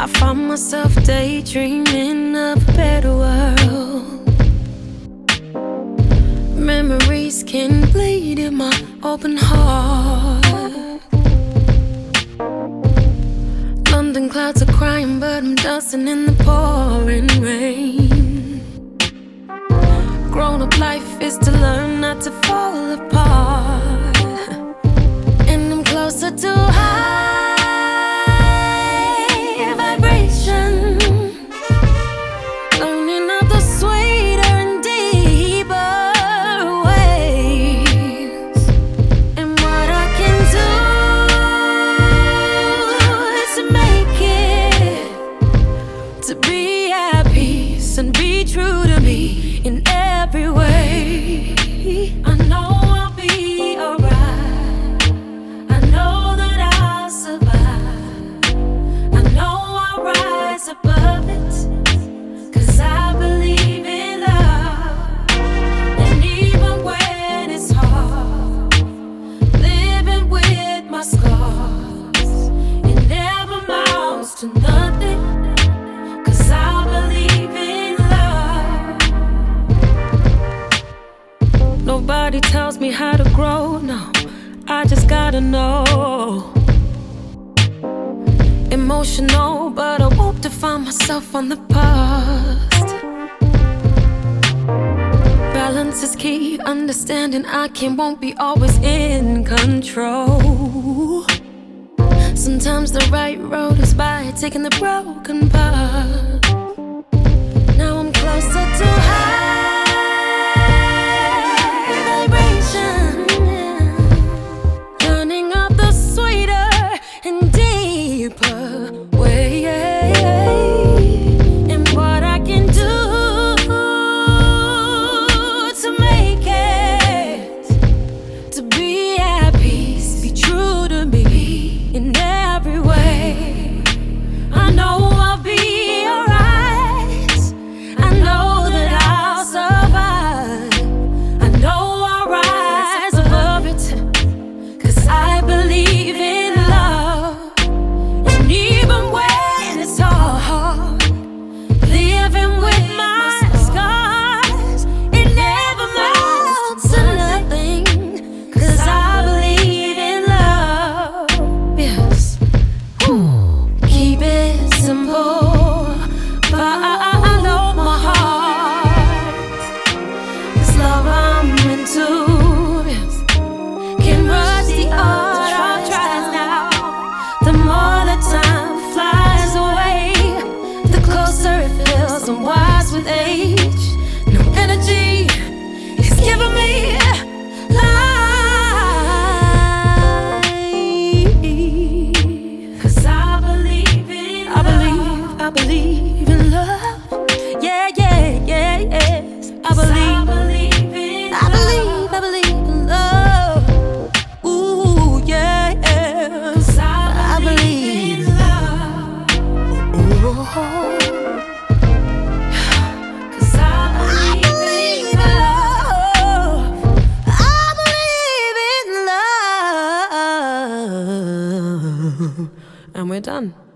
I find myself daydreaming of a better world. Memories can bleed in my open heart. London clouds are crying, but I'm dancing in the pouring rain. Grown-up life is to learn not to fall apart, and I'm closer to high vibration, learning of the sweeter and deeper ways. And what I can do is to make it, to be at peace and be true to me in every way. I know I'll be alright. I know that I'll survive. I know I'll rise above it, 'cause I believe in love. And even when it's hard, living with my scars, it never amounts to nothing, 'cause I believe in love. Nobody tells me how to grow, no, I just gotta know. Emotional, but I won't define myself on the past. Balance is key, understanding I won't be always in control. Sometimes the right road is by taking the broken path. Now I'm closer to high vibration, learning of the sweeter and deeper way. And what I can do to make it, to be at peace, be true to me in every way. I know I'll be alright. I know that I'll survive. I know I'll rise above it, 'cause I believe in love. And even when it's hard, living with my scars, it never amounts to nothing, 'cause I believe in love. Yes. Keep it simple, follow my heart. This love I'm into, yes, can rush the heart of trust now. The more the time flies away, the closer it feels. I'm wise with age. No energy is giving me life, 'cause I believe in love. I believe in love. Yeah, yeah, yeah, yes. I believe in love. Ooh, yeah, yes. I believe in love. Ooh. 'Cause I believe in love. I believe in love. And we're done.